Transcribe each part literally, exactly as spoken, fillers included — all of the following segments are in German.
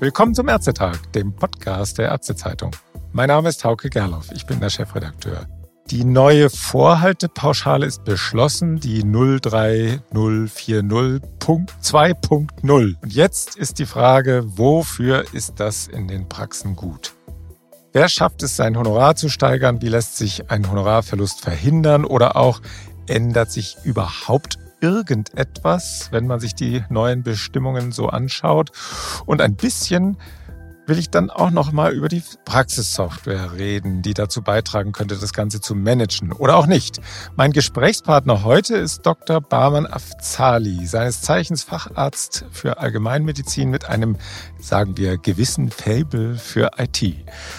Willkommen zum Ärztetag, dem Podcast der Ärztezeitung. Mein Name ist Hauke Gerloff, ich bin der Chefredakteur. Die neue Vorhaltepauschale ist beschlossen, die null drei null vier null Punkt zwei Punkt null. Und jetzt ist die Frage, wofür ist das in den Praxen gut? Wer schafft es, sein Honorar zu steigern? Wie lässt sich ein Honorarverlust verhindern? Oder auch, ändert sich überhaupt irgendetwas, wenn man sich die neuen Bestimmungen so anschaut? Und ein bisschen will ich dann auch noch mal über die Praxissoftware reden, die dazu beitragen könnte, das Ganze zu managen. Oder auch nicht. Mein Gesprächspartner heute ist Doktor Bahman Afzali, seines Zeichens Facharzt für Allgemeinmedizin mit einem, sagen wir, gewissen Faible für I T.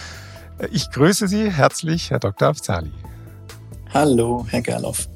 Ich grüße Sie herzlich, Herr Doktor Afzali. Hallo, Herr Gerloff.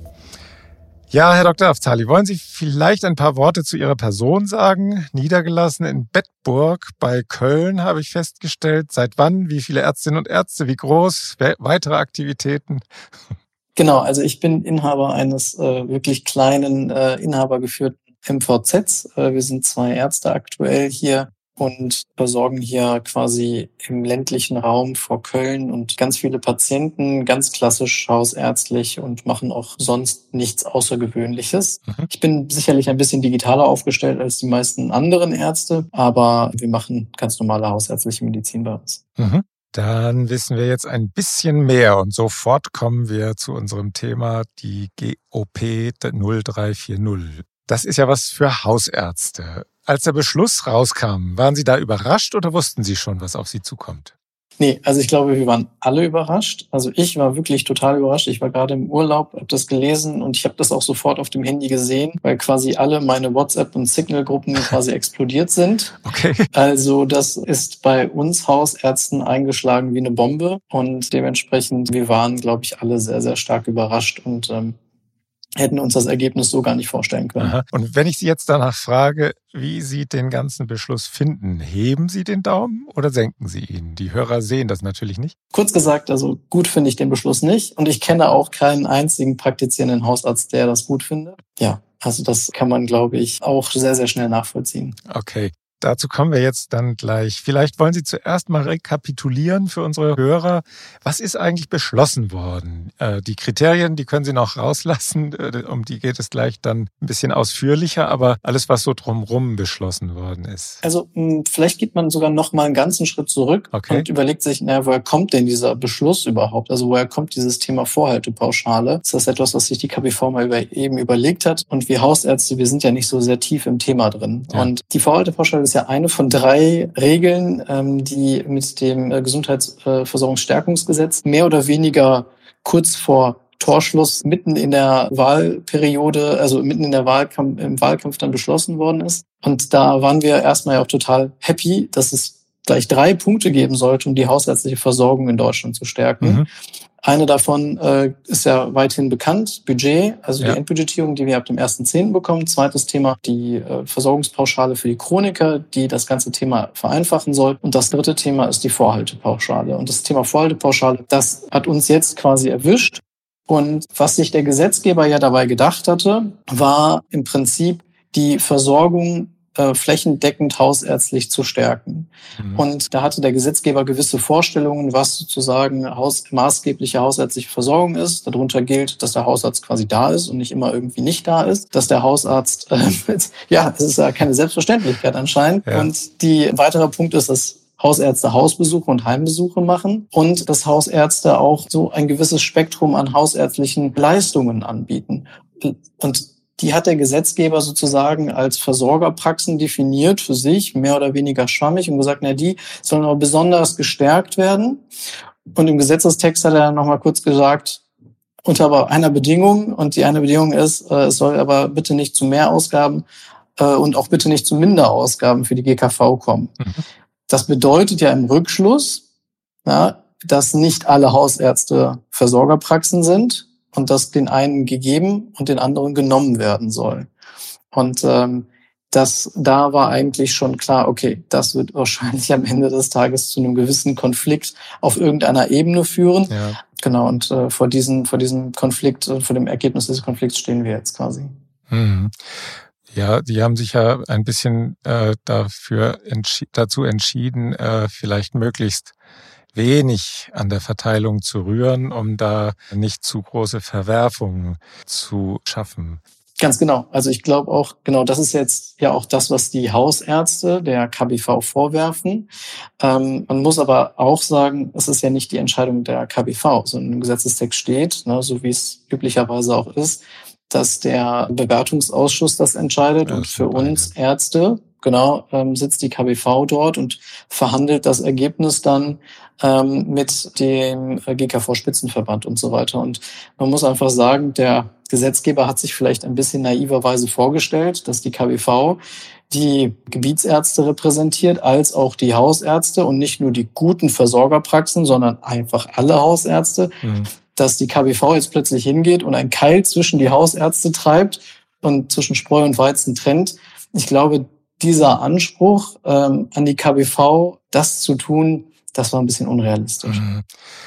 Ja, Herr Doktor Afzali, wollen Sie vielleicht ein paar Worte zu Ihrer Person sagen? Niedergelassen in Bedburg bei Köln, habe ich festgestellt. Seit wann? Wie viele Ärztinnen und Ärzte? Wie groß? Weitere Aktivitäten? Genau, also ich bin Inhaber eines äh, wirklich kleinen, äh, inhabergeführten M V Zs. Äh, wir sind zwei Ärzte aktuell hier und versorgen hier quasi im ländlichen Raum vor Köln und ganz viele Patienten, ganz klassisch hausärztlich und machen auch sonst nichts Außergewöhnliches. Mhm. Ich bin sicherlich ein bisschen digitaler aufgestellt als die meisten anderen Ärzte, aber wir machen ganz normale hausärztliche Medizin bei uns. Mhm. Dann wissen wir jetzt ein bisschen mehr und sofort kommen wir zu unserem Thema, die G O P null drei vier null. Das ist ja was für Hausärzte. Als der Beschluss rauskam, waren Sie da überrascht oder wussten Sie schon, was auf Sie zukommt? Nee, also ich glaube, wir waren alle überrascht. Also ich war wirklich total überrascht. Ich war gerade im Urlaub, habe das gelesen und ich habe das auch sofort auf dem Handy gesehen, weil quasi alle meine WhatsApp- und Signal-Gruppen quasi explodiert sind. Okay. Also das ist bei uns Hausärzten eingeschlagen wie eine Bombe und dementsprechend, wir waren, glaube ich, alle sehr, sehr stark überrascht und ähm, hätten uns das Ergebnis so gar nicht vorstellen können. Aha. Und wenn ich Sie jetzt danach frage, wie Sie den ganzen Beschluss finden, heben Sie den Daumen oder senken Sie ihn? Die Hörer sehen das natürlich nicht. Kurz gesagt, also gut finde ich den Beschluss nicht und ich kenne auch keinen einzigen praktizierenden Hausarzt, der das gut findet. Ja, also das kann man, glaube ich, auch sehr, sehr schnell nachvollziehen. Okay. Dazu kommen wir jetzt dann gleich. Vielleicht wollen Sie zuerst mal rekapitulieren für unsere Hörer. Was ist eigentlich beschlossen worden? Äh, die Kriterien, die können Sie noch rauslassen. Um die geht es gleich dann ein bisschen ausführlicher. Aber alles, was so drumherum beschlossen worden ist. Also vielleicht geht man sogar noch mal einen ganzen Schritt zurück okay. und überlegt sich, na, woher kommt denn dieser Beschluss überhaupt? Also woher kommt dieses Thema Vorhaltepauschale? Ist das etwas, was sich die K P V mal über, eben überlegt hat? Und wir Hausärzte, wir sind ja nicht so sehr tief im Thema drin. Ja. Und die Vorhaltepauschale ist ja eine von drei Regeln, ähm, die mit dem äh, Gesundheitsversorgungsstärkungsgesetz mehr oder weniger kurz vor Torschluss mitten in der Wahlperiode, also mitten in der Wahlkampf, im Wahlkampf dann beschlossen worden ist. Und da waren wir erstmal ja auch total happy, dass es gleich drei Punkte geben sollte, um die hausärztliche Versorgung in Deutschland zu stärken. Mhm. Eine davon äh, ist ja weithin bekannt, Budget, also ja. die Endbudgetierung, die wir ab dem ersten zehnten bekommen. Zweites Thema, die äh, Versorgungspauschale für die Chroniker, die das ganze Thema vereinfachen soll. Und das dritte Thema ist die Vorhaltepauschale. Und das Thema Vorhaltepauschale, das hat uns jetzt quasi erwischt. Und was sich der Gesetzgeber ja dabei gedacht hatte, war im Prinzip die Versorgung äh, flächendeckend hausärztlich zu stärken. Mhm. Und da hatte der Gesetzgeber gewisse Vorstellungen, was sozusagen Haus, maßgebliche hausärztliche Versorgung ist. Darunter gilt, dass der Hausarzt quasi da ist und nicht immer irgendwie nicht da ist. Dass der Hausarzt, äh, ja, es ist ja keine Selbstverständlichkeit anscheinend. Ja. Und die ein weiterer Punkt ist, dass Hausärzte Hausbesuche und Heimbesuche machen und dass Hausärzte auch so ein gewisses Spektrum an hausärztlichen Leistungen anbieten. Und die hat der Gesetzgeber sozusagen als Versorgerpraxen definiert für sich, mehr oder weniger schwammig und gesagt, na, die sollen aber besonders gestärkt werden. Und im Gesetzestext hat er dann nochmal kurz gesagt, unter aber einer Bedingung, und die eine Bedingung ist, es soll aber bitte nicht zu Mehrausgaben und auch bitte nicht zu Minderausgaben für die G K V kommen. Mhm. Das bedeutet ja im Rückschluss, ja, dass nicht alle Hausärzte Versorgerpraxen sind und dass den einen gegeben und den anderen genommen werden soll. Und ähm, das, da war eigentlich schon klar, okay, das wird wahrscheinlich am Ende des Tages zu einem gewissen Konflikt auf irgendeiner Ebene führen. Ja. Genau, und äh, vor diesem, vor diesem Konflikt, vor dem Ergebnis des Konflikts stehen wir jetzt quasi. Mhm. Ja, die haben sich ja ein bisschen äh, dafür entschi- dazu entschieden, äh, vielleicht möglichst wenig an der Verteilung zu rühren, um da nicht zu große Verwerfungen zu schaffen. Ganz genau. Also ich glaube auch, genau, das ist jetzt ja auch das, was die Hausärzte der K B V vorwerfen. Ähm, man muss aber auch sagen, es ist ja nicht die Entscheidung der K B V, sondern im Gesetzestext steht, ne, so wie es üblicherweise auch ist, dass der Bewertungsausschuss das entscheidet. Ja, und das für beide. uns Ärzte, genau, ähm, sitzt die K B V dort und verhandelt das Ergebnis dann ähm, mit dem G K V-Spitzenverband und so weiter. Und man muss einfach sagen, der Gesetzgeber hat sich vielleicht ein bisschen naiverweise vorgestellt, dass die K B V die Gebietsärzte repräsentiert, als auch die Hausärzte und nicht nur die guten Versorgerpraxen, sondern einfach alle Hausärzte, mhm. dass die K B V jetzt plötzlich hingeht und einen Keil zwischen die Hausärzte treibt und zwischen Spreu und Weizen trennt. Ich glaube, dieser Anspruch ähm, an die K B V, das zu tun, das war ein bisschen unrealistisch. Mhm.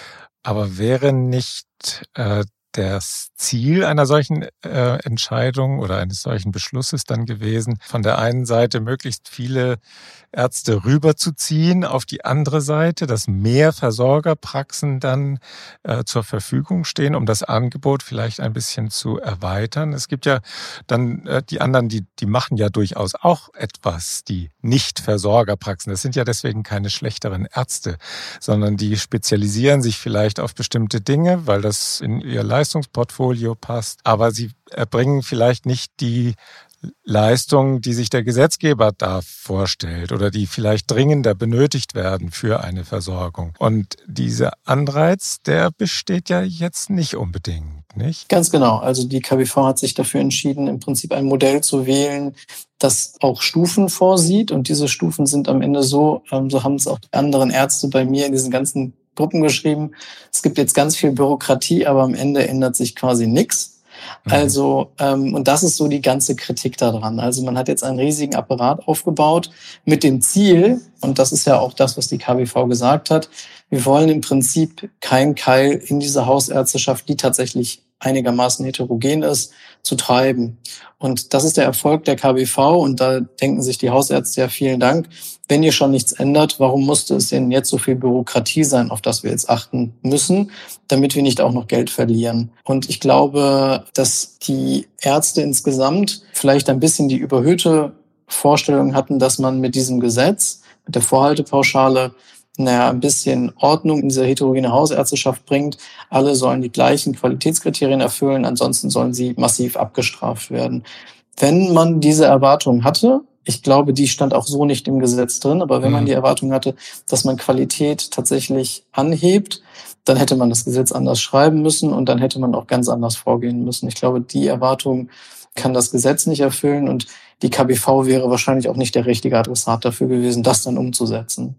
Aber wäre nicht äh, das Ziel einer solchen äh, Entscheidung oder eines solchen Beschlusses dann gewesen, von der einen Seite möglichst viele Ärzte rüberzuziehen auf die andere Seite, dass mehr Versorgerpraxen dann äh, zur Verfügung stehen, um das Angebot vielleicht ein bisschen zu erweitern. Es gibt ja dann äh, die anderen, die die machen ja durchaus auch etwas, die Nicht-Versorgerpraxen. Das sind ja deswegen keine schlechteren Ärzte, sondern die spezialisieren sich vielleicht auf bestimmte Dinge, weil das in ihr Leistungsportfolio passt. Aber sie erbringen vielleicht nicht die Leistungen, die sich der Gesetzgeber da vorstellt oder die vielleicht dringender benötigt werden für eine Versorgung. Und dieser Anreiz, der besteht ja jetzt nicht unbedingt, nicht? Ganz genau. Also die K B V hat sich dafür entschieden, im Prinzip ein Modell zu wählen, das auch Stufen vorsieht. Und diese Stufen sind am Ende so, so haben es auch die anderen Ärzte bei mir in diesen ganzen Gruppen geschrieben. Es gibt jetzt ganz viel Bürokratie, aber am Ende ändert sich quasi nichts. Also, ähm, und das ist so die ganze Kritik daran. Also man hat jetzt einen riesigen Apparat aufgebaut mit dem Ziel, und das ist ja auch das, was die K B V gesagt hat, wir wollen im Prinzip kein Keil in diese Hausärzteschaft, die tatsächlich einigermaßen heterogen ist, zu treiben. Und das ist der Erfolg der K B V, und da denken sich die Hausärzte ja, vielen Dank. Wenn ihr schon nichts ändert, warum musste es denn jetzt so viel Bürokratie sein, auf das wir jetzt achten müssen, damit wir nicht auch noch Geld verlieren? Und ich glaube, dass die Ärzte insgesamt vielleicht ein bisschen die überhöhte Vorstellung hatten, dass man mit diesem Gesetz, mit der Vorhaltepauschale, naja, ein bisschen Ordnung in diese heterogene Hausärzteschaft bringt. Alle sollen die gleichen Qualitätskriterien erfüllen, ansonsten sollen sie massiv abgestraft werden. Wenn man diese Erwartung hatte, ich glaube, die stand auch so nicht im Gesetz drin, aber wenn man die Erwartung hatte, dass man Qualität tatsächlich anhebt, dann hätte man das Gesetz anders schreiben müssen und dann hätte man auch ganz anders vorgehen müssen. Ich glaube, die Erwartung kann das Gesetz nicht erfüllen, und die K B V wäre wahrscheinlich auch nicht der richtige Adressat dafür gewesen, das dann umzusetzen.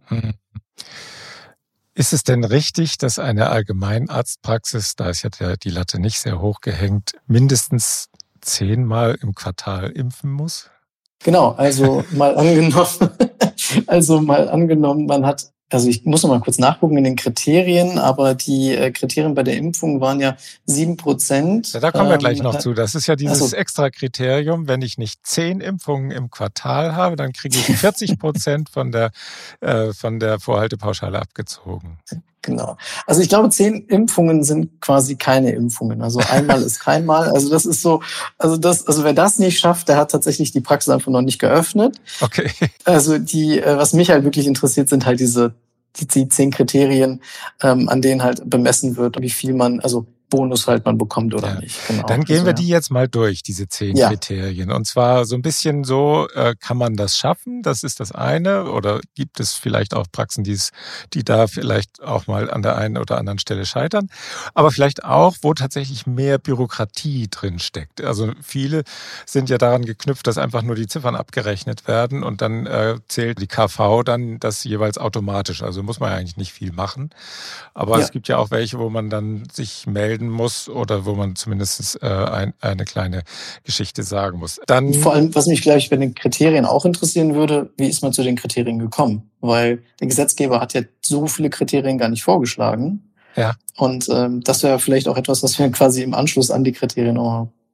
Ist es denn richtig, dass eine Allgemeinarztpraxis, da ist ja die Latte nicht sehr hoch gehängt, mindestens zehnmal im Quartal impfen muss? Genau, also mal angenommen, also mal angenommen, man hat, also ich muss noch mal kurz nachgucken in den Kriterien, aber die Kriterien bei der Impfung waren ja sieben Prozent. Ja, da kommen wir gleich noch ähm, zu. Das ist ja dieses so. extra Kriterium. Wenn ich nicht zehn Impfungen im Quartal habe, dann kriege ich vierzig Prozent von der, äh, von der Vorhaltepauschale abgezogen. Genau. Also ich glaube, zehn Impfungen sind quasi keine Impfungen. Also einmal ist kein Mal. Also das ist so, also das, also wer das nicht schafft, der hat tatsächlich die Praxis einfach noch nicht geöffnet. Okay. Also die, was mich halt wirklich interessiert, sind halt diese, die, die zehn Kriterien, ähm, an denen halt bemessen wird, wie viel man, also Bonus halt man bekommt oder ja. nicht. Genau. Dann gehen also, wir ja. die jetzt mal durch, diese zehn ja. Kriterien. Und zwar so ein bisschen so, äh, kann man das schaffen? Das ist das eine. Oder gibt es vielleicht auch Praxen, die's, die da vielleicht auch mal an der einen oder anderen Stelle scheitern? Aber vielleicht auch, wo tatsächlich mehr Bürokratie drin steckt. Also viele sind ja daran geknüpft, dass einfach nur die Ziffern abgerechnet werden und dann äh, zählt die K V dann das jeweils automatisch. Also muss man ja eigentlich nicht viel machen. Aber ja. es gibt ja auch welche, wo man dann sich melden muss oder wo man zumindest äh, ein, eine kleine Geschichte sagen muss. Dann vor allem, was mich gleich bei den Kriterien auch interessieren würde, wie ist man zu den Kriterien gekommen? Weil der Gesetzgeber hat ja so viele Kriterien gar nicht vorgeschlagen. Ja. Und ähm, das wäre vielleicht auch etwas, was wir quasi im Anschluss an die Kriterien auch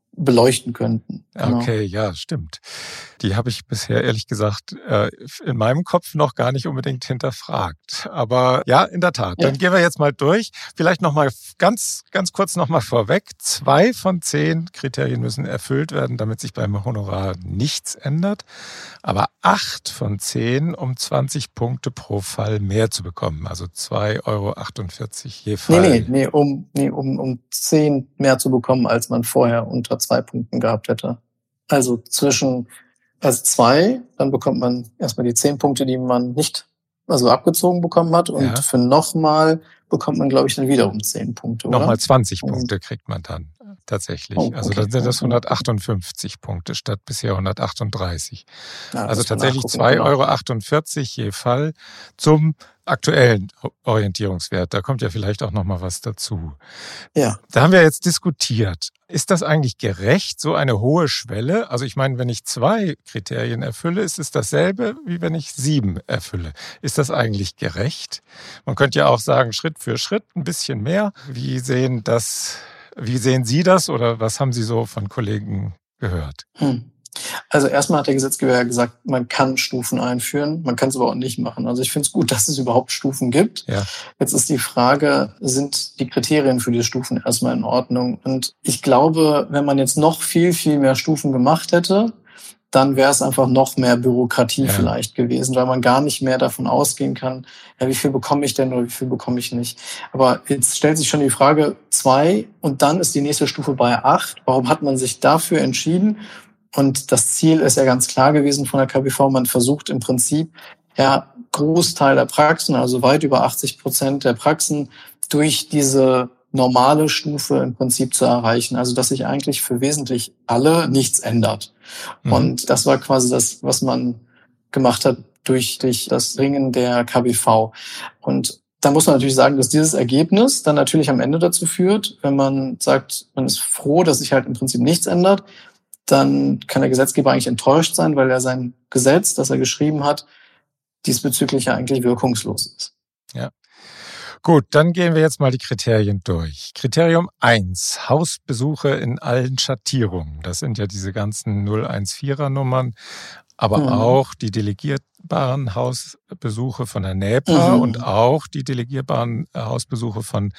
beleuchten könnten. Genau. Okay, ja, stimmt. Die habe ich bisher ehrlich gesagt in meinem Kopf noch gar nicht unbedingt hinterfragt. Aber ja, in der Tat. Ja. Dann gehen wir jetzt mal durch. Vielleicht noch mal ganz, ganz kurz noch mal vorweg. Zwei von zehn Kriterien müssen erfüllt werden, damit sich beim Honorar nichts ändert. Aber acht von zehn, um zwanzig Punkte pro Fall mehr zu bekommen. Also zwei Euro achtundvierzig je Fall. Nee, nee, nee, um, nee um, um zehn mehr zu bekommen, als man vorher unter zwei Punkten gehabt hätte. Also zwischen also zwei, dann bekommt man erstmal die zehn Punkte, die man nicht also abgezogen bekommen hat. Und ja. für nochmal bekommt man, glaube ich, dann wiederum zehn Punkte, oder? Nochmal zwanzig Punkte kriegt man dann tatsächlich. Oh, okay. Also dann sind das hundertachtundfünfzig Punkte statt bisher hundertachtunddreißig. Ja, also tatsächlich zwei Euro achtundvierzig je Fall zum aktuellen Orientierungswert. Da kommt ja vielleicht auch noch mal was dazu. Ja. Da haben wir jetzt diskutiert. Ist das eigentlich gerecht, so eine hohe Schwelle? Also ich meine, wenn ich zwei Kriterien erfülle, ist es dasselbe, wie wenn ich sieben erfülle. Ist das eigentlich gerecht? Man könnte ja auch sagen, Schritt für Schritt ein bisschen mehr. Wie sehen das, wie sehen Sie das oder was haben Sie so von Kollegen gehört? Hm. Also erstmal hat der Gesetzgeber ja gesagt, man kann Stufen einführen, man kann es aber auch nicht machen. Also ich finde es gut, dass es überhaupt Stufen gibt. Ja. Jetzt ist die Frage, sind die Kriterien für die Stufen erstmal in Ordnung? Und ich glaube, wenn man jetzt noch viel, viel mehr Stufen gemacht hätte, dann wäre es einfach noch mehr Bürokratie ja. vielleicht gewesen, weil man gar nicht mehr davon ausgehen kann, ja, wie viel bekomme ich denn oder wie viel bekomme ich nicht. Aber jetzt stellt sich schon die Frage, zwei und dann ist die nächste Stufe bei acht. Warum hat man sich dafür entschieden? Und das Ziel ist ja ganz klar gewesen von der K B V. Man versucht im Prinzip, ja, Großteil der Praxen, also weit über achtzig Prozent der Praxen, durch diese normale Stufe im Prinzip zu erreichen. Also, dass sich eigentlich für wesentlich alle nichts ändert. Mhm. Und das war quasi das, was man gemacht hat durch, durch das Ringen der K B V. Und da muss man natürlich sagen, dass dieses Ergebnis dann natürlich am Ende dazu führt, wenn man sagt, man ist froh, dass sich halt im Prinzip nichts ändert, dann kann der Gesetzgeber eigentlich enttäuscht sein, weil er sein Gesetz, das er geschrieben hat, diesbezüglich ja eigentlich wirkungslos ist. Ja. Gut, dann gehen wir jetzt mal die Kriterien durch. Kriterium eins, Hausbesuche in allen Schattierungen. Das sind ja diese ganzen null eins vierer Nummern, aber mhm. auch die delegierbaren Hausbesuche von der NEPA mhm. und auch die delegierbaren Hausbesuche von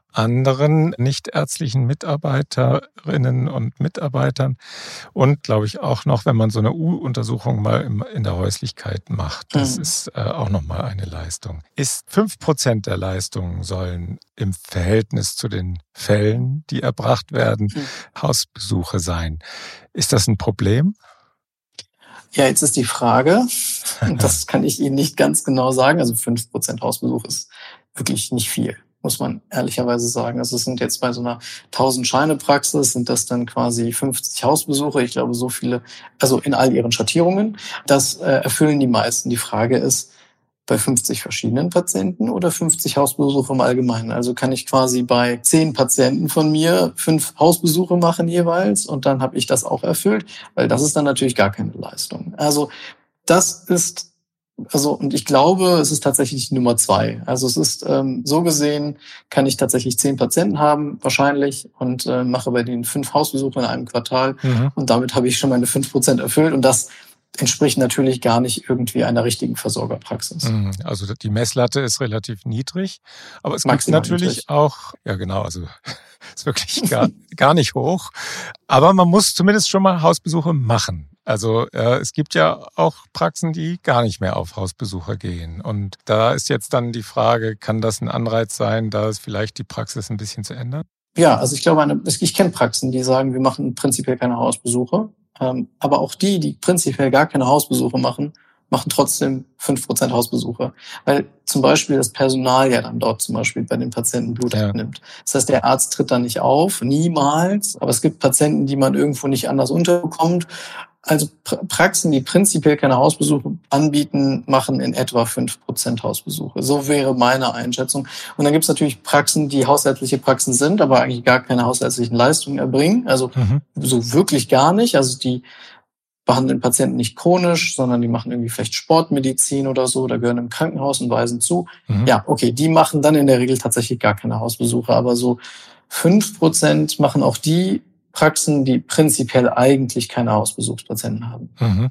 anderen nichtärztlichen Mitarbeiterinnen und Mitarbeitern und, glaube ich, auch noch, wenn man so eine U-Untersuchung mal in der Häuslichkeit macht. Das mhm. ist auch nochmal eine Leistung. Ist fünf Prozent der Leistungen sollen im Verhältnis zu den Fällen, die erbracht werden, mhm. Hausbesuche sein. Ist das ein Problem? Ja, jetzt ist die Frage, und das kann ich Ihnen nicht ganz genau sagen, also fünf Prozent Hausbesuch ist wirklich nicht viel, muss man ehrlicherweise sagen. Also es sind jetzt bei so einer tausend-Scheine-Praxis, sind das dann quasi fünfzig Hausbesuche, ich glaube so viele, also in all ihren Schattierungen. Das äh, erfüllen die meisten. Die Frage ist, bei fünfzig verschiedenen Patienten oder fünfzig Hausbesuche im Allgemeinen. Also kann ich quasi bei zehn Patienten von mir fünf Hausbesuche machen jeweils und dann habe ich das auch erfüllt, weil das ist dann natürlich gar keine Leistung. Also das ist, also und ich glaube, es ist tatsächlich Nummer zwei. Also es ist ähm, so gesehen, kann ich tatsächlich zehn Patienten haben wahrscheinlich und äh, mache bei denen fünf Hausbesuche in einem Quartal mhm. und damit habe ich schon meine fünf Prozent erfüllt und das entspricht natürlich gar nicht irgendwie einer richtigen Versorgerpraxis. Also die Messlatte ist relativ niedrig, aber es gibt natürlich niedrig. Auch, ja genau, also ist wirklich gar, gar nicht hoch, aber man muss zumindest schon mal Hausbesuche machen. Also äh, es gibt ja auch Praxen, die gar nicht mehr auf Hausbesuche gehen und da ist jetzt dann die Frage, kann das ein Anreiz sein, da ist vielleicht die Praxis ein bisschen zu ändern? Ja, also ich glaube, eine, ich kenne Praxen, die sagen, wir machen prinzipiell keine Hausbesuche. Ähm, aber auch die, die prinzipiell gar keine Hausbesuche machen, machen trotzdem fünf Prozent Hausbesuche. Weil zum Beispiel das Personal ja dann dort zum Beispiel bei den Patienten Blut ja. abnimmt. Das heißt, der Arzt tritt da nicht auf, niemals. Aber es gibt Patienten, die man irgendwo nicht anders unterbekommt. Also Praxen, die prinzipiell keine Hausbesuche anbieten, machen in etwa fünf Prozent Hausbesuche. So wäre meine Einschätzung. Und dann gibt es natürlich Praxen, die hausärztliche Praxen sind, aber eigentlich gar keine hausärztlichen Leistungen erbringen. Also mhm. so wirklich gar nicht. Also die behandeln Patienten nicht chronisch, sondern die machen irgendwie vielleicht Sportmedizin oder so, da gehören im Krankenhaus und weisen zu. Mhm. Ja, okay, die machen dann in der Regel tatsächlich gar keine Hausbesuche. Aber so fünf Prozent machen auch die Praxen, die prinzipiell eigentlich keine Hausbesuchspatienten haben. Mhm.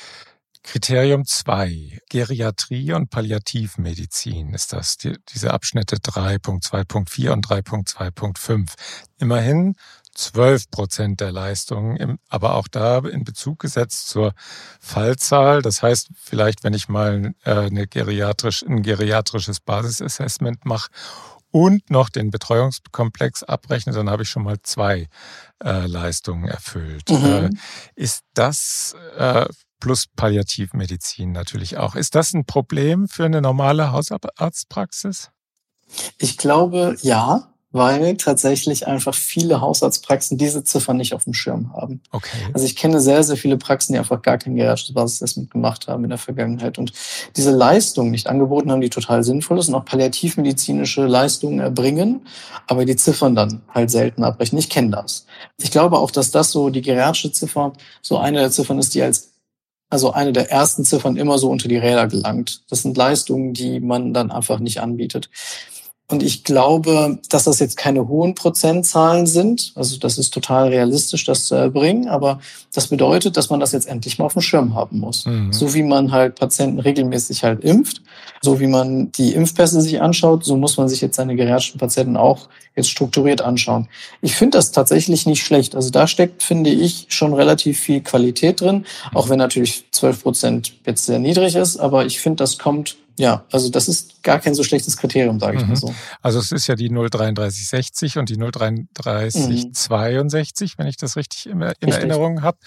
Kriterium zwei, Geriatrie und Palliativmedizin ist das, die, diese Abschnitte drei Punkt zwei Punkt vier und drei Punkt zwei Punkt fünf. Immerhin zwölf Prozent der Leistungen, im, aber auch da in Bezug gesetzt zur Fallzahl. Das heißt, vielleicht, wenn ich mal äh, eine geriatrisch, ein geriatrisches Basisassessment mache und noch den Betreuungskomplex abrechne, dann habe ich schon mal zwei äh, Leistungen erfüllt. Mhm. Äh, ist das äh, plus Palliativmedizin natürlich auch. Ist das ein Problem für eine normale Hausarztpraxis? Ich glaube, ja, weil tatsächlich einfach viele Hausarztpraxen diese Ziffern nicht auf dem Schirm haben. Okay. Also ich kenne sehr, sehr viele Praxen, die einfach gar kein geriatrisches Basisassessment gemacht haben in der Vergangenheit und diese Leistung nicht angeboten haben, die total sinnvoll ist und auch palliativmedizinische Leistungen erbringen, aber die Ziffern dann halt selten abbrechen. Ich kenne das. Ich glaube auch, dass das so die geriatrische Ziffer so eine der Ziffern ist, die als also eine der ersten Ziffern immer so unter die Räder gelangt. Das sind Leistungen, die man dann einfach nicht anbietet. Und ich glaube, dass das jetzt keine hohen Prozentzahlen sind. Also das ist total realistisch, das zu erbringen. Aber das bedeutet, dass man das jetzt endlich mal auf dem Schirm haben muss. Mhm. So wie man halt Patienten regelmäßig halt impft, so wie man die Impfpässe sich anschaut, so muss man sich jetzt seine geriatrischen Patienten auch jetzt strukturiert anschauen. Ich finde das tatsächlich nicht schlecht. Also da steckt, finde ich, schon relativ viel Qualität drin. Auch wenn natürlich zwölf Prozent jetzt sehr niedrig ist. Aber ich finde, das kommt... Ja, also das ist gar kein so schlechtes Kriterium, sage ich mhm. mal so. Also es ist ja die null dreiunddreißig sechzig und die null dreiunddreißig zweiundsechzig, mhm. wenn ich das richtig in, in richtig. Erinnerung habe.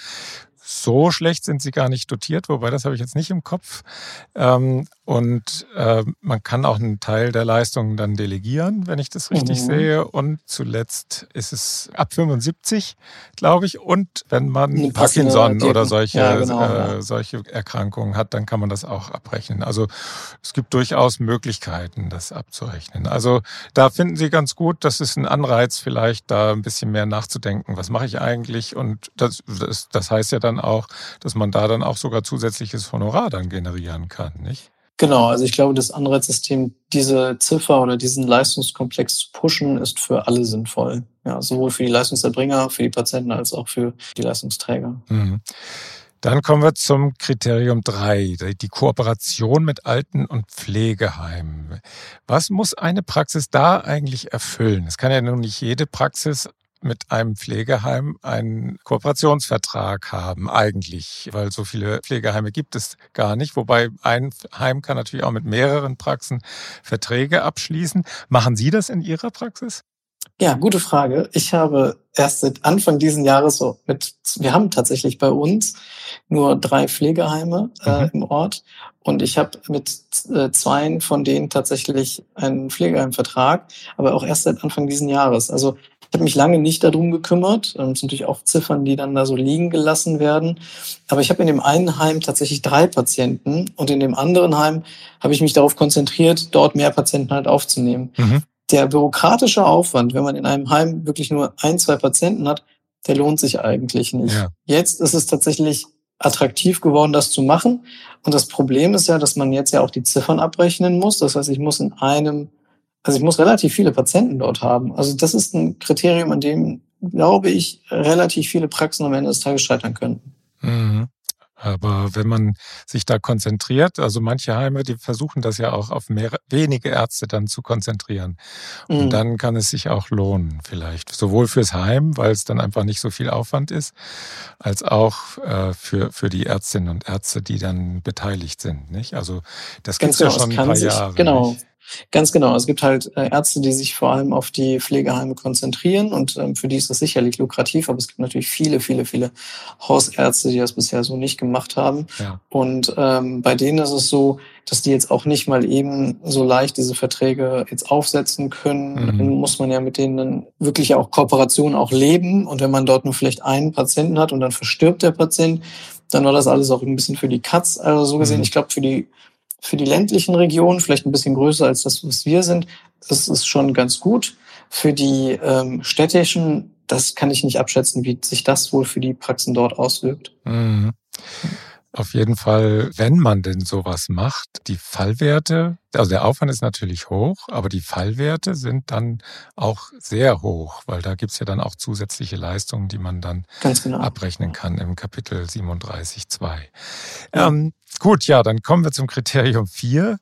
So schlecht sind sie gar nicht dotiert, wobei das habe ich jetzt nicht im Kopf. Ähm, und äh, man kann auch einen Teil der Leistungen dann delegieren, wenn ich das richtig mhm. sehe. Und zuletzt ist es ab fünfundsiebzig, glaube ich. Und wenn man Parkinson oder solche, ja, genau, äh, ja. solche Erkrankungen hat, dann kann man das auch abrechnen. Also es gibt durchaus Möglichkeiten, das abzurechnen. Also da finden Sie ganz gut, das ist ein Anreiz vielleicht, da ein bisschen mehr nachzudenken. Was mache ich eigentlich? Und das, das, das heißt ja dann auch, dass man da dann auch sogar zusätzliches Honorar dann generieren kann, nicht? Genau, also ich glaube, das Anreizsystem, diese Ziffer oder diesen Leistungskomplex zu pushen, ist für alle sinnvoll. Ja, sowohl für die Leistungserbringer, für die Patienten als auch für die Leistungsträger. Mhm. Dann kommen wir zum Kriterium drei, die Kooperation mit Alten- und Pflegeheimen. Was muss eine Praxis da eigentlich erfüllen? Es kann ja nun nicht jede Praxis mit einem Pflegeheim einen Kooperationsvertrag haben, eigentlich, weil so viele Pflegeheime gibt es gar nicht. Wobei ein Heim kann natürlich auch mit mehreren Praxen Verträge abschließen. Machen Sie das in Ihrer Praxis? Ja, gute Frage. Ich habe erst seit Anfang diesen Jahres so mit, wir haben tatsächlich bei uns nur drei Pflegeheime äh, mhm. im Ort und ich habe mit äh, zweien von denen tatsächlich einen Pflegeheimvertrag, aber auch erst seit Anfang diesen Jahres. Also ich habe mich lange nicht darum gekümmert. Es sind natürlich auch Ziffern, die dann da so liegen gelassen werden. Aber ich habe in dem einen Heim tatsächlich drei Patienten und in dem anderen Heim habe ich mich darauf konzentriert, dort mehr Patienten halt aufzunehmen. Mhm. Der bürokratische Aufwand, wenn man in einem Heim wirklich nur ein, zwei Patienten hat, der lohnt sich eigentlich nicht. Ja. Jetzt ist es tatsächlich attraktiv geworden, das zu machen. Und das Problem ist ja, dass man jetzt ja auch die Ziffern abrechnen muss. Das heißt, ich muss in einem, also ich muss relativ viele Patienten dort haben. Also das ist ein Kriterium, an dem, glaube ich, relativ viele Praxen am Ende des Tages scheitern könnten. Mhm. Aber wenn man sich da konzentriert, also manche Heime, die versuchen das ja auch auf mehr, wenige Ärzte dann zu konzentrieren. Und mhm. dann kann es sich auch lohnen vielleicht. Sowohl fürs Heim, weil es dann einfach nicht so viel Aufwand ist, als auch äh, für, für die Ärztinnen und Ärzte, die dann beteiligt sind. Nicht? Also das gibt es ja schon ein paar sich, Jahre. Genau. Nicht? Ganz genau. Es gibt halt Ärzte, die sich vor allem auf die Pflegeheime konzentrieren und ähm, für die ist das sicherlich lukrativ, aber es gibt natürlich viele, viele, viele Hausärzte, die das bisher so nicht gemacht haben. Ja. Und ähm, bei denen ist es so, dass die jetzt auch nicht mal eben so leicht diese Verträge jetzt aufsetzen können. Mhm. Dann muss man ja mit denen dann wirklich auch Kooperation auch leben. Und wenn man dort nur vielleicht einen Patienten hat und dann verstirbt der Patient, dann war das alles auch ein bisschen für die Katz. Also so gesehen, mhm. ich glaube, für die Für die ländlichen Regionen, vielleicht ein bisschen größer als das, was wir sind, das ist schon ganz gut. Für die ähm, städtischen, das kann ich nicht abschätzen, wie sich das wohl für die Praxen dort auswirkt. Mhm. Auf jeden Fall, wenn man denn sowas macht, die Fallwerte, also der Aufwand ist natürlich hoch, aber die Fallwerte sind dann auch sehr hoch, weil da gibt's ja dann auch zusätzliche Leistungen, die man dann Ganz genau. abrechnen kann im Kapitel siebenunddreißig Punkt zwei. Ja. Ähm, gut, ja, dann kommen wir zum Kriterium vier,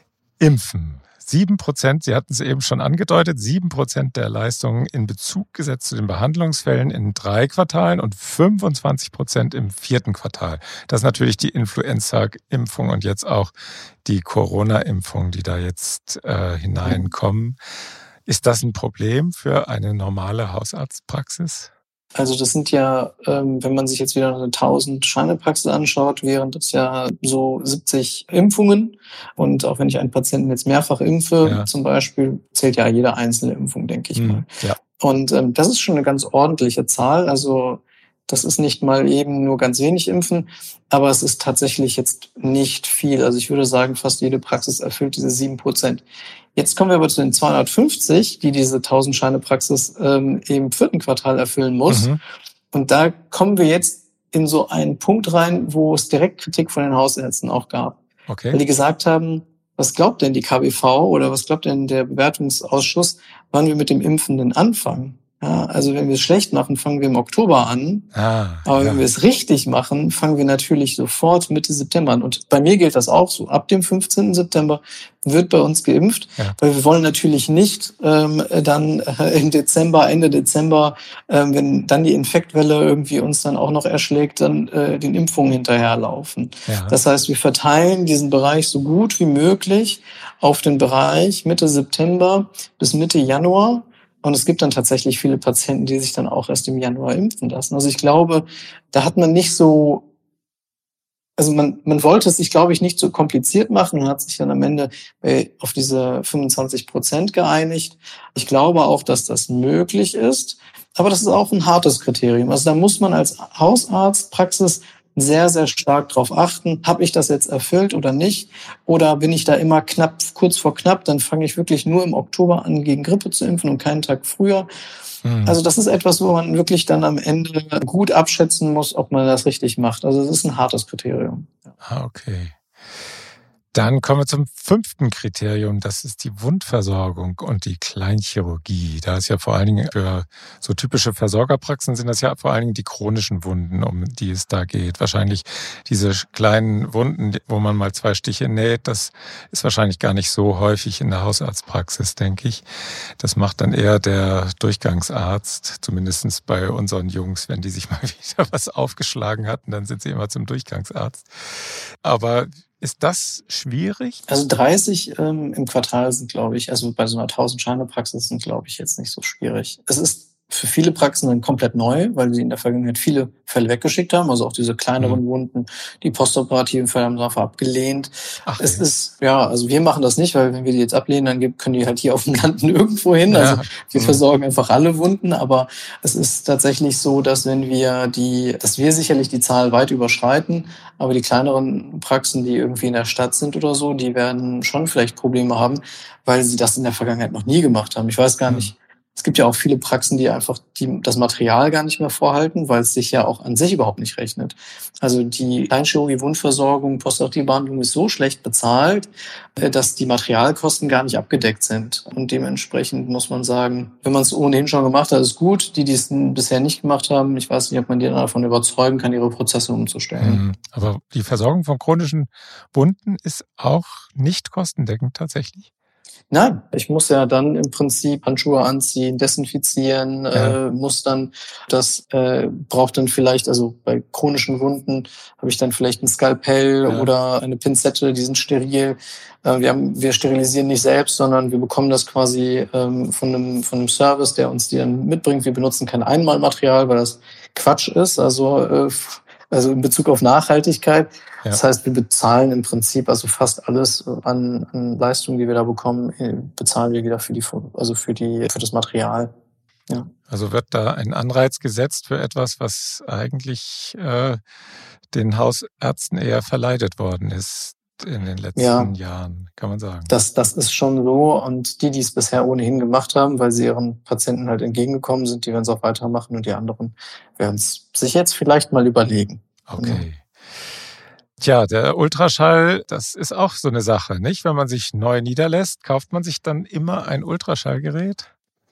Impfen. Sieben Prozent, Sie hatten es eben schon angedeutet, sieben Prozent der Leistungen in Bezug gesetzt zu den Behandlungsfällen in drei Quartalen und fünfundzwanzig Prozent im vierten Quartal. Das ist natürlich die Influenza-Impfung und jetzt auch die Corona-Impfung, die da jetzt äh, hineinkommen. Ist das ein Problem für eine normale Hausarztpraxis? Also das sind ja, ähm, wenn man sich jetzt wieder eine tausend-Scheine-Praxis anschaut, wären das ja so siebzig Impfungen. Und auch wenn ich einen Patienten jetzt mehrfach impfe, ja. zum Beispiel, zählt ja jede einzelne Impfung, denke ich hm, mal. Ja. Und ähm, das ist schon eine ganz ordentliche Zahl. Also das ist nicht mal eben nur ganz wenig Impfen, aber es ist tatsächlich jetzt nicht viel. Also ich würde sagen, fast jede Praxis erfüllt diese sieben Prozent. Jetzt kommen wir aber zu den zweihundertfünfzig, die diese tausend-Scheine-Praxis ähm, im vierten Quartal erfüllen muss. Mhm. Und da kommen wir jetzt in so einen Punkt rein, wo es direkt Kritik von den Hausärzten auch gab. Okay. Weil die gesagt haben, was glaubt denn die K B V oder was glaubt denn der Bewertungsausschuss, wann wir mit dem Impfen denn anfangen? Ja, also wenn wir es schlecht machen, fangen wir im Oktober an. Ah, aber ja. wenn wir es richtig machen, fangen wir natürlich sofort Mitte September an. Und bei mir gilt das auch so. Ab dem fünfzehnten September wird bei uns geimpft, ja. weil wir wollen natürlich nicht ähm, dann äh, im Dezember, Ende Dezember, ähm, wenn dann die Infektwelle irgendwie uns dann auch noch erschlägt, dann äh, den Impfungen hinterherlaufen. Ja. Das heißt, wir verteilen diesen Bereich so gut wie möglich auf den Bereich Mitte September bis Mitte Januar. Und es gibt dann tatsächlich viele Patienten, die sich dann auch erst im Januar impfen lassen. Also ich glaube, da hat man nicht so, also man, man wollte es sich, glaube ich, nicht so kompliziert machen und hat sich dann am Ende auf diese fünfundzwanzig Prozent geeinigt. Ich glaube auch, dass das möglich ist, aber das ist auch ein hartes Kriterium. Also da muss man als Hausarztpraxis sehr, sehr stark drauf achten, habe ich das jetzt erfüllt oder nicht? Oder bin ich da immer knapp, kurz vor knapp, dann fange ich wirklich nur im Oktober an, gegen Grippe zu impfen und keinen Tag früher. Mhm. Also das ist etwas, wo man wirklich dann am Ende gut abschätzen muss, ob man das richtig macht. Also das ist ein hartes Kriterium. Ah, okay. Dann kommen wir zum fünften Kriterium, das ist die Wundversorgung und die Kleinchirurgie. Da ist ja vor allen Dingen für so typische Versorgerpraxen sind das ja vor allen Dingen die chronischen Wunden, um die es da geht. Wahrscheinlich diese kleinen Wunden, wo man mal zwei Stiche näht, das ist wahrscheinlich gar nicht so häufig in der Hausarztpraxis, denke ich. Das macht dann eher der Durchgangsarzt, zumindest bei unseren Jungs, wenn die sich mal wieder was aufgeschlagen hatten, dann sind sie immer zum Durchgangsarzt. Aber ist das schwierig? Also dreißig ähm, im Quartal sind, glaube ich, also bei so einer tausend-Scheine-Praxis sind, glaube ich, jetzt nicht so schwierig. Es ist für viele Praxen dann komplett neu, weil sie in der Vergangenheit viele Fälle weggeschickt haben, also auch diese kleineren mhm. Wunden, die postoperativen Fälle haben sie einfach abgelehnt. Ach, es okay. ist, ja, also wir machen das nicht, weil wenn wir die jetzt ablehnen, dann können die halt hier auf dem Land nirgendwo hin. Ja. Also wir mhm. versorgen einfach alle Wunden, aber es ist tatsächlich so, dass wenn wir die, dass wir sicherlich die Zahl weit überschreiten, aber die kleineren Praxen, die irgendwie in der Stadt sind oder so, die werden schon vielleicht Probleme haben, weil sie das in der Vergangenheit noch nie gemacht haben. Ich weiß gar nicht, es gibt ja auch viele Praxen, die einfach die, das Material gar nicht mehr vorhalten, weil es sich ja auch an sich überhaupt nicht rechnet. Also die Kleinchirurgie, Wundversorgung, postoperative Behandlung ist so schlecht bezahlt, dass die Materialkosten gar nicht abgedeckt sind. Und dementsprechend muss man sagen, wenn man es ohnehin schon gemacht hat, ist gut. Die, die es bisher nicht gemacht haben, ich weiß nicht, ob man die dann davon überzeugen kann, ihre Prozesse umzustellen. Aber die Versorgung von chronischen Wunden ist auch nicht kostendeckend tatsächlich? Nein, ich muss ja dann im Prinzip Handschuhe anziehen, desinfizieren, ja. äh, muss dann, das äh, braucht dann vielleicht, also bei chronischen Wunden habe ich dann vielleicht ein Skalpell ja. oder eine Pinzette, die sind steril. Äh, wir haben, wir sterilisieren nicht selbst, sondern wir bekommen das quasi ähm, von einem von einem Service, der uns die dann mitbringt. Wir benutzen kein Einmalmaterial, weil das Quatsch ist, also äh, also in Bezug auf Nachhaltigkeit. Ja. Das heißt, wir bezahlen im Prinzip also fast alles an, an Leistungen, die wir da bekommen, bezahlen wir wieder für die, also für die, für das Material. Ja. Also wird da ein Anreiz gesetzt für etwas, was eigentlich äh, den Hausärzten eher verleidet worden ist in den letzten ja. Jahren, kann man sagen. Das, das ist schon so. Und die, die es bisher ohnehin gemacht haben, weil sie ihren Patienten halt entgegengekommen sind, die werden es auch weitermachen und die anderen werden es sich jetzt vielleicht mal überlegen. Okay. Tja, der Ultraschall, das ist auch so eine Sache, nicht? Wenn man sich neu niederlässt, kauft man sich dann immer ein Ultraschallgerät?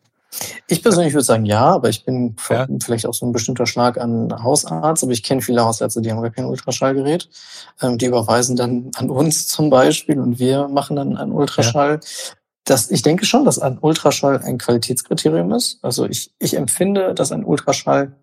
Ich persönlich würde sagen, ja, aber ich bin Ja. vielleicht auch so ein bestimmter Schlag an Hausarzt, aber ich kenne viele Hausärzte, die haben gar kein Ultraschallgerät. Ähm, die überweisen dann an uns zum Beispiel und wir machen dann einen Ultraschall. Ja. Das, ich denke schon, dass ein Ultraschall ein Qualitätskriterium ist. Also ich, ich empfinde, dass ein Ultraschall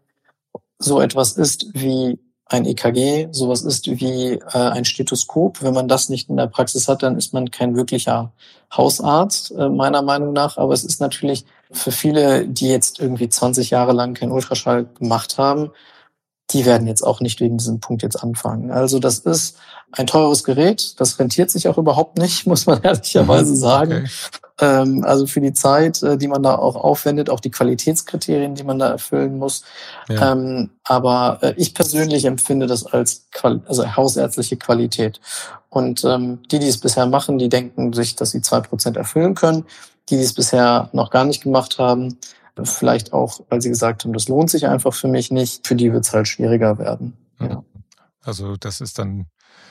so etwas ist wie ein E K G, sowas ist wie äh, ein Stethoskop. Wenn man das nicht in der Praxis hat, dann ist man kein wirklicher Hausarzt, äh, meiner Meinung nach. Aber es ist natürlich für viele, die jetzt irgendwie zwanzig Jahre lang keinen Ultraschall gemacht haben, die werden jetzt auch nicht wegen diesem Punkt jetzt anfangen. Also das ist ein teures Gerät, das rentiert sich auch überhaupt nicht, muss man ehrlicherweise sagen. Okay. Ähm, also für die Zeit, äh, die man da auch aufwendet, auch die Qualitätskriterien, die man da erfüllen muss. Ja. Ähm, aber äh, ich persönlich empfinde das als Quali- also hausärztliche Qualität. Und ähm, die, die es bisher machen, die denken sich, dass sie zwei Prozent erfüllen können. Die, die es bisher noch gar nicht gemacht haben, vielleicht auch, weil sie gesagt haben, das lohnt sich einfach für mich nicht. Für die wird es halt schwieriger werden. Ja. Also das ist dann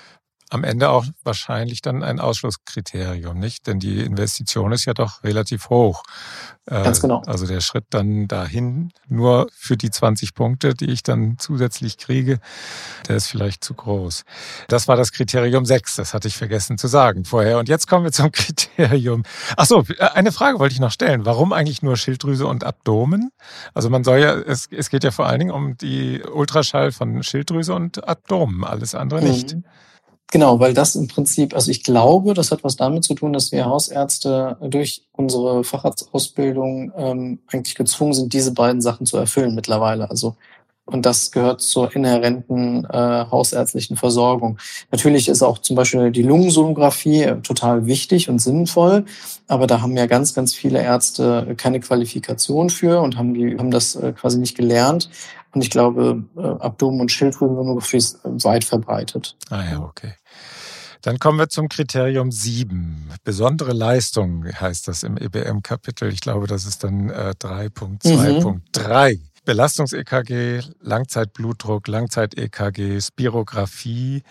am Ende auch wahrscheinlich dann ein Ausschlusskriterium, nicht? Denn die Investition ist ja doch relativ hoch. Ganz genau. Also der Schritt dann dahin, nur für die zwanzig Punkte, die ich dann zusätzlich kriege, der ist vielleicht zu groß. Das war das Kriterium sechs, das hatte ich vergessen zu sagen vorher. Und jetzt kommen wir zum Kriterium. Ach so, eine Frage wollte ich noch stellen. Warum eigentlich nur Schilddrüse und Abdomen? Also man soll ja, es, es geht ja vor allen Dingen um die Ultraschall von Schilddrüse und Abdomen, alles andere nicht. Mhm. Genau, weil das im Prinzip, also ich glaube, das hat was damit zu tun, dass wir Hausärzte durch unsere Facharztausbildung ähm, eigentlich gezwungen sind, diese beiden Sachen zu erfüllen mittlerweile. Also und das gehört zur inhärenten äh, hausärztlichen Versorgung. Natürlich ist auch zum Beispiel die Lungensonographie total wichtig und sinnvoll, aber da haben ja ganz, ganz viele Ärzte keine Qualifikation für und haben die haben das äh, quasi nicht gelernt. Und ich glaube, äh, Abdomen- und Schilddrüsensonographie ist weit verbreitet. Ah ja, okay. Dann kommen wir zum Kriterium sieben. Besondere Leistung heißt das im E B M-Kapitel. Ich glaube, das ist dann äh, drei Punkt zwei Punkt drei. Mhm. Belastungs-E K G, Langzeitblutdruck, Langzeit-E K G, Spirographie.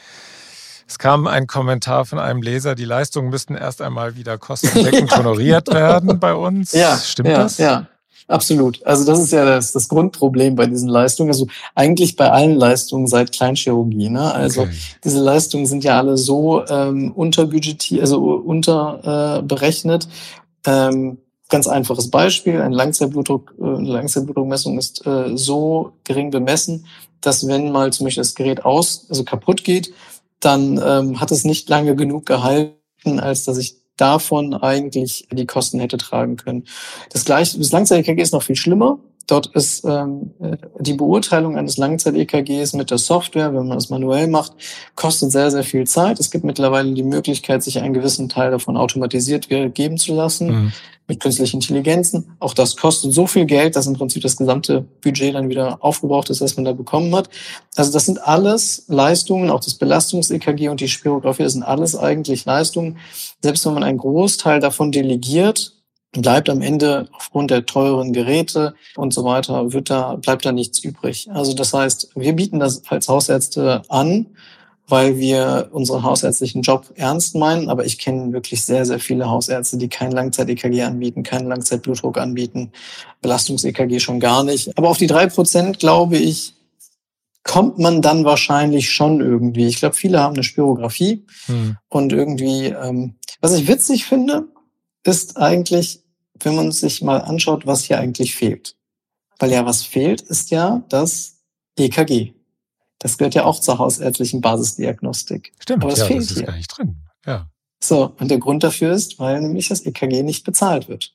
Es kam ein Kommentar von einem Leser, die Leistungen müssten erst einmal wieder kostendeckend honoriert werden bei uns. Ja, stimmt ja, das? Ja. Absolut. Also das ist ja das, das Grundproblem bei diesen Leistungen. Also eigentlich bei allen Leistungen seit Kleinchirurgie. Ne? Also okay. Diese Leistungen sind ja alle so ähm, unterbudgetiert, also unterberechnet. Äh, ähm, ganz einfaches Beispiel: Ein Langzeitblutdruck, äh, eine Langzeitblutdruckmessung ist äh, so gering bemessen, dass wenn mal zum Beispiel das Gerät aus, also kaputt geht, dann ähm, hat es nicht lange genug gehalten, als dass ich davon eigentlich die Kosten hätte tragen können. Das gleiche, das Langzeit-E K G ist noch viel schlimmer. Dort ist ähm, die Beurteilung eines Langzeit-E K Gs mit der Software, wenn man das manuell macht, kostet sehr, sehr viel Zeit. Es gibt mittlerweile die Möglichkeit, sich einen gewissen Teil davon automatisiert geben zu lassen, mhm. mit künstlichen Intelligenzen. Auch das kostet so viel Geld, dass im Prinzip das gesamte Budget dann wieder aufgebraucht ist, das man da bekommen hat. Also das sind alles Leistungen, auch das Belastungs-E K G und die Spirographie, das sind alles eigentlich Leistungen. Selbst wenn man einen Großteil davon delegiert, bleibt am Ende aufgrund der teuren Geräte und so weiter, wird da, bleibt da nichts übrig. Also das heißt, wir bieten das als Hausärzte an, weil wir unseren hausärztlichen Job ernst meinen. Aber ich kenne wirklich sehr, sehr viele Hausärzte, die kein Langzeit-E K G anbieten, keinen Langzeitblutdruck anbieten, Belastungs-E K G schon gar nicht. Aber auf die drei Prozent, glaube ich, kommt man dann wahrscheinlich schon irgendwie. Ich glaube, viele haben eine Spirographie hm. und irgendwie, ähm, was ich witzig finde, ist eigentlich, wenn man sich mal anschaut, was hier eigentlich fehlt. Weil ja, was fehlt, ist ja das E K G. Das gehört ja auch zur hausärztlichen Basisdiagnostik. Stimmt, aber das ja, fehlt das ist hier. gar nicht drin. Ja. So, und der Grund dafür ist, weil nämlich das E K G nicht bezahlt wird.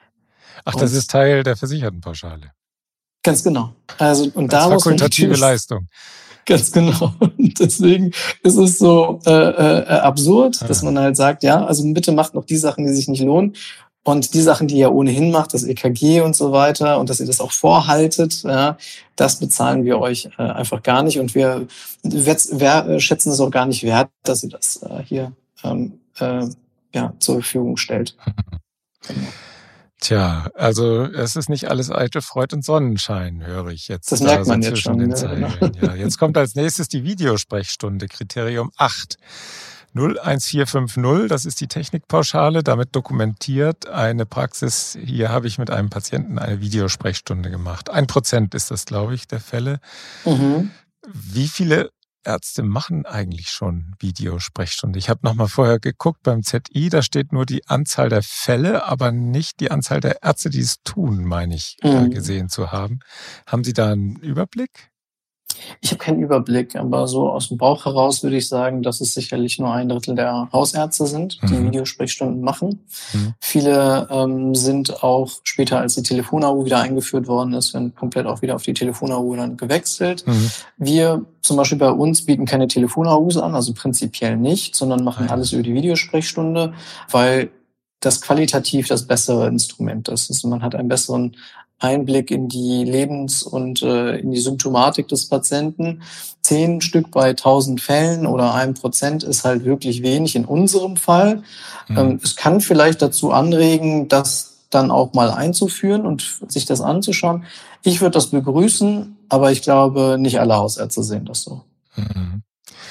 Ach, das und ist Teil der Versichertenpauschale. Ganz genau. Also und Als daraus fakultative Leistung. Ganz genau. Und deswegen ist es so äh, äh, absurd, ah. dass man halt sagt, ja, also bitte macht noch die Sachen, die sich nicht lohnen. Und die Sachen, die ihr ohnehin macht, das E K G und so weiter, und dass ihr das auch vorhaltet, ja, das bezahlen wir euch äh, einfach gar nicht. Und wir, wir, wir schätzen es auch gar nicht wert, dass ihr das äh, hier ähm, äh, ja, zur Verfügung stellt. Genau. Tja, also es ist nicht alles eitel Freud und Sonnenschein, höre ich jetzt. Das merkt man so jetzt zwischen schon. Den Zeilen. Ja, jetzt kommt als nächstes die Videosprechstunde, Kriterium acht. null eins vier fünf null, das ist die Technikpauschale, damit dokumentiert eine Praxis. Hier habe ich mit einem Patienten eine Videosprechstunde gemacht. Ein Prozent ist das, glaube ich, der Fälle. Mhm. Wie viele Ärzte machen eigentlich schon Videosprechstunde? Ich habe noch mal vorher geguckt beim Z I, da steht nur die Anzahl der Fälle, aber nicht die Anzahl der Ärzte, die es tun, meine ich, mhm. gesehen zu haben. Haben Sie da einen Überblick? Ich habe keinen Überblick, aber so aus dem Bauch heraus würde ich sagen, dass es sicherlich nur ein Drittel der Hausärzte sind, die mhm. Videosprechstunden machen. Mhm. Viele ähm, sind auch später, als die Telefon-A U wieder eingeführt worden ist, werden komplett auch wieder auf die Telefon-A U dann gewechselt. Mhm. Wir zum Beispiel bei uns bieten keine Telefon-A Us an, also prinzipiell nicht, sondern machen ah, alles über die Videosprechstunde, weil das qualitativ das bessere Instrument ist. Also man hat einen besseren Einblick in die Lebens- und äh, in die Symptomatik des Patienten. Zehn Stück bei tausend Fällen oder ein Prozent ist halt wirklich wenig in unserem Fall. Mhm. Ähm, es kann vielleicht dazu anregen, das dann auch mal einzuführen und sich das anzuschauen. Ich würde das begrüßen, aber ich glaube, nicht alle Hausärzte sehen das so. Mhm.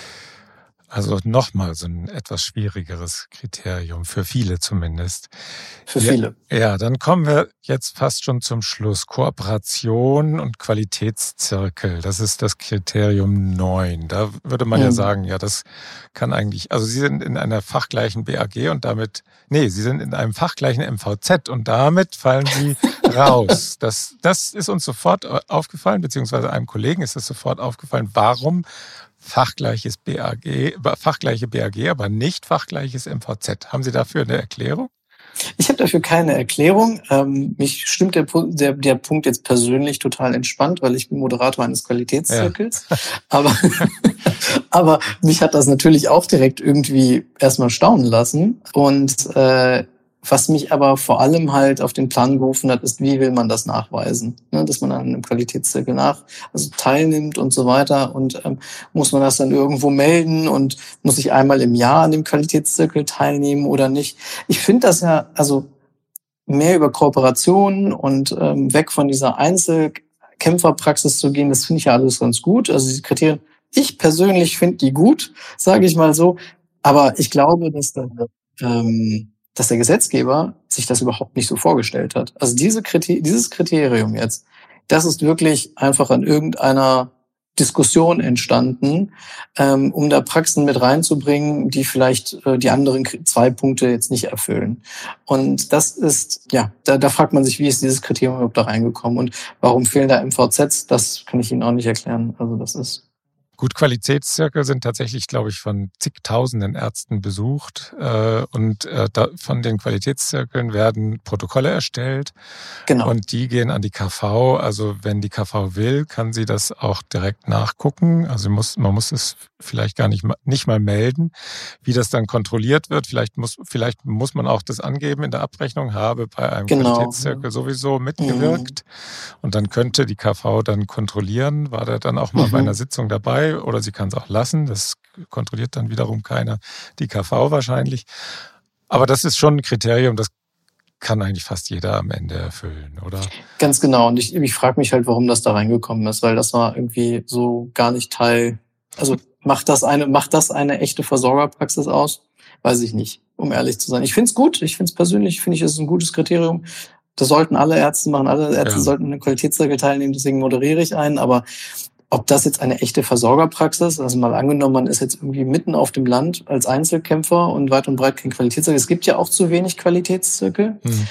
Also nochmal so ein etwas schwierigeres Kriterium, für viele zumindest. Für viele. Ja, ja, dann kommen wir jetzt fast schon zum Schluss. Kooperation und Qualitätszirkel, das ist das Kriterium neun. Da würde man mhm. ja sagen, ja, das kann eigentlich, also Sie sind in einer fachgleichen B A G und damit, nee, Sie sind in einem fachgleichen M V Z und damit fallen Sie raus. Das, das ist uns sofort aufgefallen, beziehungsweise einem Kollegen ist es sofort aufgefallen. Warum fachgleiches B A G, fachgleiche B A G, aber nicht fachgleiches M V Z. Haben Sie dafür eine Erklärung? Ich habe dafür keine Erklärung. Ähm, mich stimmt der, der, der Punkt jetzt persönlich total entspannt, weil ich bin Moderator eines Qualitätszirkels. Ja. Aber, aber mich hat das natürlich auch direkt irgendwie erstmal staunen lassen. Und äh, was mich aber vor allem halt auf den Plan gerufen hat, ist, wie will man das nachweisen? Ne, dass man an einem Qualitätszirkel nach, also teilnimmt und so weiter. Und ähm, muss man das dann irgendwo melden und muss ich einmal im Jahr an dem Qualitätszirkel teilnehmen oder nicht? Ich finde das ja, also mehr über Kooperationen und ähm, weg von dieser Einzelkämpferpraxis zu gehen, das finde ich ja alles ganz gut. Also diese Kriterien, ich persönlich finde die gut, sage ich mal so. Aber ich glaube, dass da ähm, dass der Gesetzgeber sich das überhaupt nicht so vorgestellt hat. Also diese Kriter- dieses Kriterium jetzt, das ist wirklich einfach an irgendeiner Diskussion entstanden, ähm, um da Praxen mit reinzubringen, die vielleicht äh, die anderen zwei Punkte jetzt nicht erfüllen. Und das ist, ja, da, da fragt man sich, wie ist dieses Kriterium überhaupt da reingekommen und warum fehlen da M V Zs? Das kann ich Ihnen auch nicht erklären. Also das ist... Gut, Qualitätszirkel sind tatsächlich, glaube ich, von zigtausenden Ärzten besucht. Äh, und äh, da, von den Qualitätszirkeln werden Protokolle erstellt. Genau. Und die gehen an die K V. Also wenn die K V will, kann sie das auch direkt nachgucken. Also muss, man muss es vielleicht gar nicht, nicht mal melden, wie das dann kontrolliert wird. Vielleicht muss, vielleicht muss man auch das angeben in der Abrechnung, habe bei einem genau. Qualitätszirkel sowieso mitgewirkt. Mhm. Und dann könnte die K V dann kontrollieren, war der dann auch mal mhm. bei einer Sitzung dabei. Oder sie kann es auch lassen. Das kontrolliert dann wiederum keiner. Die K V wahrscheinlich. Aber das ist schon ein Kriterium, das kann eigentlich fast jeder am Ende erfüllen, oder? Ganz genau. Und ich, ich frage mich halt, warum das da reingekommen ist, weil das war irgendwie so gar nicht Teil. Also macht das eine, macht das eine echte Versorgerpraxis aus? Weiß ich nicht, um ehrlich zu sein. Ich finde es gut. Ich finde es persönlich, finde ich, es ist ein gutes Kriterium. Das sollten alle Ärzte machen. Alle Ärzte ja. sollten in einem Qualitätszirkel teilnehmen. Deswegen moderiere ich einen. Aber ob das jetzt eine echte Versorgerpraxis, also mal angenommen, man ist jetzt irgendwie mitten auf dem Land als Einzelkämpfer und weit und breit kein Qualitätszirkel. Es gibt ja auch zu wenig Qualitätszirkel. Hm.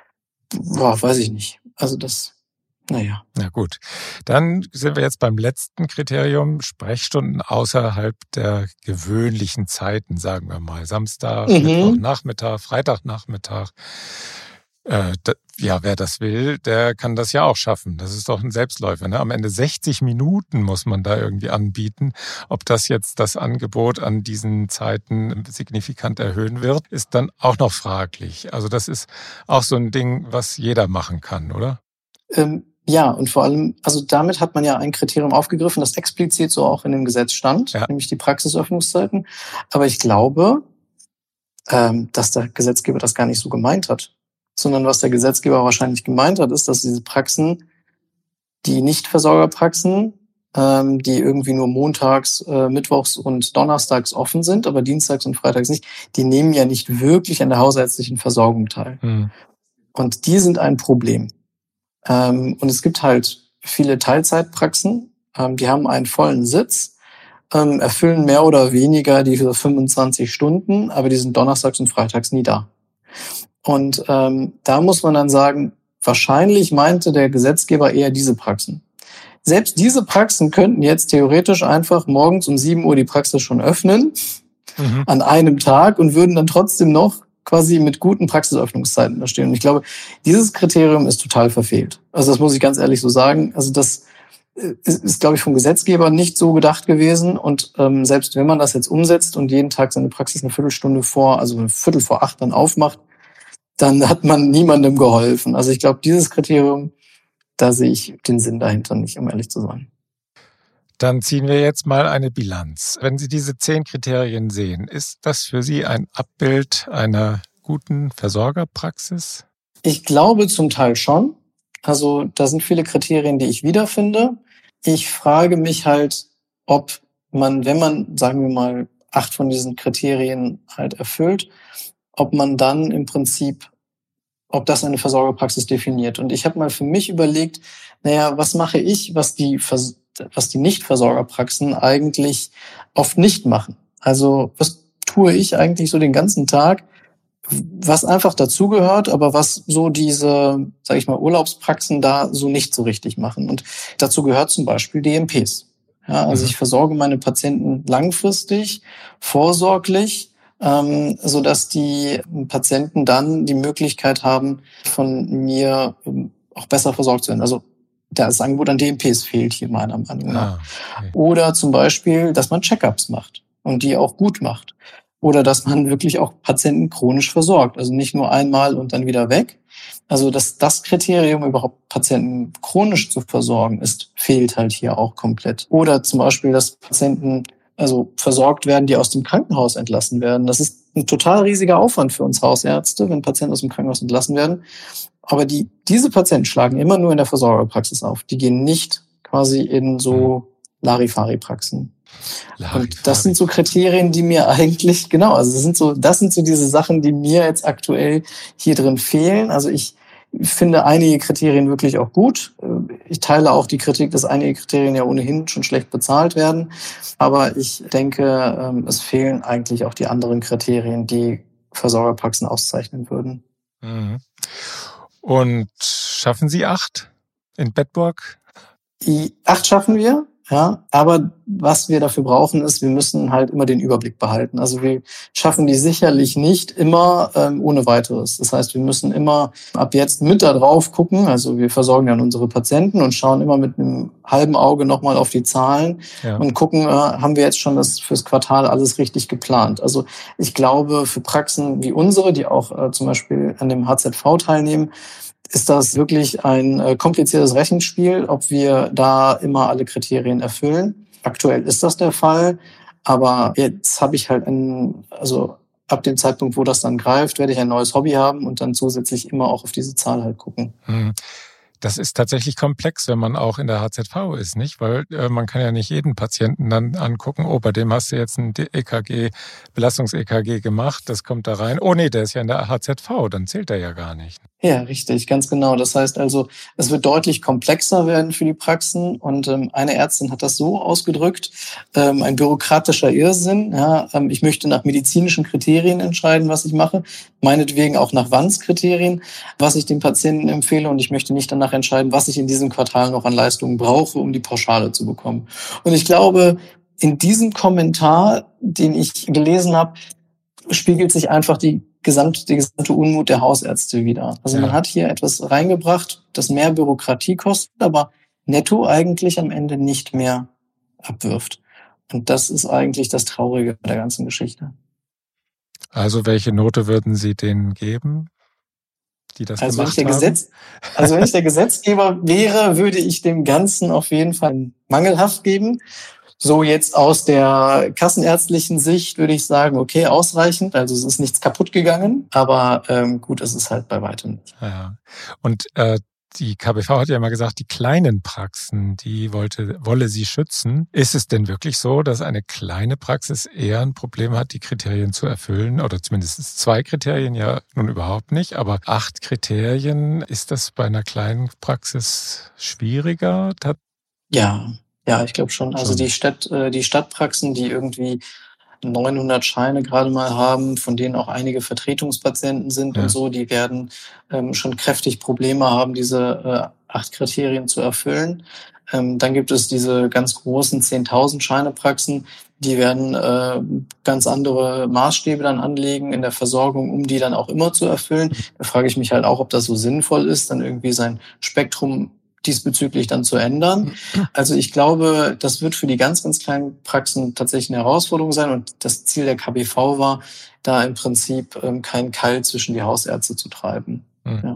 Boah, weiß ich nicht. Also das, naja. Na gut. Dann sind wir jetzt beim letzten Kriterium. Sprechstunden außerhalb der gewöhnlichen Zeiten, sagen wir mal. Samstag, mhm. Mittwochnachmittag, Freitagnachmittag. Äh, da, ja, wer das will, der kann das ja auch schaffen. Das ist doch ein Selbstläufer. Ne? Am Ende sechzig Minuten muss man da irgendwie anbieten. Ob das jetzt das Angebot an diesen Zeiten signifikant erhöhen wird, ist dann auch noch fraglich. Also das ist auch so ein Ding, was jeder machen kann, oder? Ähm, ja, und vor allem, also damit hat man ja ein Kriterium aufgegriffen, das explizit so auch in dem Gesetz stand, ja. nämlich die Praxisöffnungszeiten. Aber ich glaube, ähm, dass der Gesetzgeber das gar nicht so gemeint hat. sondern was der Gesetzgeber wahrscheinlich gemeint hat, ist, dass diese Praxen, die Nichtversorgerpraxen, ähm, die irgendwie nur montags, äh, mittwochs und donnerstags offen sind, aber dienstags und freitags nicht, die nehmen ja nicht wirklich an der hausärztlichen Versorgung teil. Mhm. Und die sind ein Problem. Ähm, und es gibt halt viele Teilzeitpraxen, ähm, die haben einen vollen Sitz, ähm, erfüllen mehr oder weniger die fünfundzwanzig Stunden, aber die sind donnerstags und freitags nie da. Und ähm, da muss man dann sagen, wahrscheinlich meinte der Gesetzgeber eher diese Praxen. Selbst diese Praxen könnten jetzt theoretisch einfach morgens um sieben Uhr die Praxis schon öffnen, mhm. an einem Tag, und würden dann trotzdem noch quasi mit guten Praxisöffnungszeiten da stehen. Und ich glaube, dieses Kriterium ist total verfehlt. Also das muss ich ganz ehrlich so sagen. Also das ist, ist glaube ich, vom Gesetzgeber nicht so gedacht gewesen. Und ähm, selbst wenn man das jetzt umsetzt und jeden Tag seine Praxis eine Viertelstunde vor, also eine Viertel vor acht dann aufmacht, dann hat man niemandem geholfen. Also ich glaube, dieses Kriterium, da sehe ich den Sinn dahinter nicht, um ehrlich zu sein. Dann ziehen wir jetzt mal eine Bilanz. Wenn Sie diese zehn Kriterien sehen, ist das für Sie ein Abbild einer guten Versorgerpraxis? Ich glaube zum Teil schon. Also da sind viele Kriterien, die ich wiederfinde. Ich frage mich halt, ob man, wenn man, sagen wir mal, acht von diesen Kriterien halt erfüllt, ob man dann im Prinzip, ob das eine Versorgerpraxis definiert. Und ich habe mal für mich überlegt, naja, was mache ich, was die Vers- was die Nicht-Versorgerpraxen eigentlich oft nicht machen. Also was tue ich eigentlich so den ganzen Tag, was einfach dazugehört, aber was so diese, sage ich mal, Urlaubspraxen da so nicht so richtig machen. Und dazu gehört zum Beispiel D M Ps. Ja, also mhm. ich versorge meine Patienten langfristig, vorsorglich, ähm, so dass die Patienten dann die Möglichkeit haben, von mir ähm, auch besser versorgt zu werden. Also das Angebot an D M Ps fehlt hier meiner Meinung nach. Ah, okay. Oder zum Beispiel, dass man Check-ups macht und die auch gut macht. Oder dass man wirklich auch Patienten chronisch versorgt. Also nicht nur einmal und dann wieder weg. Also dass das Kriterium, überhaupt Patienten chronisch zu versorgen, ist, fehlt halt hier auch komplett. Oder zum Beispiel, dass Patienten also versorgt werden, die aus dem Krankenhaus entlassen werden. Das ist ein total riesiger Aufwand für uns Hausärzte, wenn Patienten aus dem Krankenhaus entlassen werden. Aber die, diese Patienten schlagen immer nur in der Versorgerpraxis auf. Die gehen nicht quasi in so Larifari-Praxen. Larifari. Und das sind so Kriterien, die mir eigentlich, genau, also das sind so, das sind so diese Sachen, die mir jetzt aktuell hier drin fehlen. Also ich finde einige Kriterien wirklich auch gut. Ich teile auch die Kritik, dass einige Kriterien ja ohnehin schon schlecht bezahlt werden. Aber ich denke, es fehlen eigentlich auch die anderen Kriterien, die Versorgerpraxen auszeichnen würden. Mhm. Und schaffen Sie acht in Bedburg? Acht schaffen wir, ja. Aber was wir dafür brauchen, ist, wir müssen halt immer den Überblick behalten. Also wir schaffen die sicherlich nicht immer ähm, ohne weiteres. Das heißt, wir müssen immer ab jetzt mit da drauf gucken. Also wir versorgen dann unsere Patienten und schauen immer mit einem halben Auge nochmal auf die Zahlen ja. und gucken, äh, haben wir jetzt schon das fürs Quartal alles richtig geplant. Also ich glaube, für Praxen wie unsere, die auch äh, zum Beispiel an dem H Z V teilnehmen, ist das wirklich ein äh, kompliziertes Rechenspiel, ob wir da immer alle Kriterien erfüllen. Aktuell ist das der Fall, aber jetzt habe ich halt ein, also ab dem Zeitpunkt, wo das dann greift, werde ich ein neues Hobby haben und dann zusätzlich immer auch auf diese Zahl halt gucken. Hm. Das ist tatsächlich komplex, wenn man auch in der H Z V ist, nicht? Weil äh, man kann ja nicht jeden Patienten dann angucken, oh, bei dem hast du jetzt ein E K G, Belastungs-E K G gemacht, das kommt da rein. Oh nee, der ist ja in der H Z V, dann zählt er ja gar nicht. Ja, richtig, ganz genau. Das heißt also, es wird deutlich komplexer werden für die Praxen und ähm, eine Ärztin hat das so ausgedrückt, ähm, ein bürokratischer Irrsinn. Ja, ähm, ich möchte nach medizinischen Kriterien entscheiden, was ich mache, meinetwegen auch nach W A N S-Kriterien, was ich den Patienten empfehle und ich möchte nicht danach entscheiden, was ich in diesem Quartal noch an Leistungen brauche, um die Pauschale zu bekommen. Und ich glaube, in diesem Kommentar, den ich gelesen habe, spiegelt sich einfach die gesamte, die gesamte Unmut der Hausärzte wieder. Also ja. man hat hier etwas reingebracht, das mehr Bürokratie kostet, aber netto eigentlich am Ende nicht mehr abwirft. Und das ist eigentlich das Traurige bei der ganzen Geschichte. Also welche Note würden Sie denen geben, die das also gemacht wenn ich der haben? Gesetz, also wenn ich der Gesetzgeber wäre, würde ich dem Ganzen auf jeden Fall mangelhaft geben. So jetzt aus der kassenärztlichen Sicht würde ich sagen, okay, ausreichend. Also es ist nichts kaputt gegangen, aber ähm, gut, es ist halt bei weitem nicht. Ja. Und äh, die K B V hat ja immer gesagt, die kleinen Praxen, die wollte, wolle sie schützen. Ist es denn wirklich so, dass eine kleine Praxis eher ein Problem hat, die Kriterien zu erfüllen? Oder zumindest zwei Kriterien, ja nun überhaupt nicht. Aber acht Kriterien, ist das bei einer kleinen Praxis schwieriger? Ja, ja, ich glaube schon. Also Schon. die Stadt, äh, die Stadtpraxen, die irgendwie neunhundert Scheine gerade mal haben, von denen auch einige Vertretungspatienten sind Ja. und so, die werden ähm, schon kräftig Probleme haben, diese äh, acht Kriterien zu erfüllen. Ähm, dann gibt es diese ganz großen zehntausend Scheine-Praxen, die werden äh, ganz andere Maßstäbe dann anlegen in der Versorgung, um die dann auch immer zu erfüllen. Da frage ich mich halt auch, ob das so sinnvoll ist, dann irgendwie sein Spektrum diesbezüglich dann zu ändern. Also ich glaube, das wird für die ganz, ganz kleinen Praxen tatsächlich eine Herausforderung sein. Und das Ziel der K B V war, da im Prinzip ähm, keinen Keil zwischen die Hausärzte zu treiben. Mhm. Ja.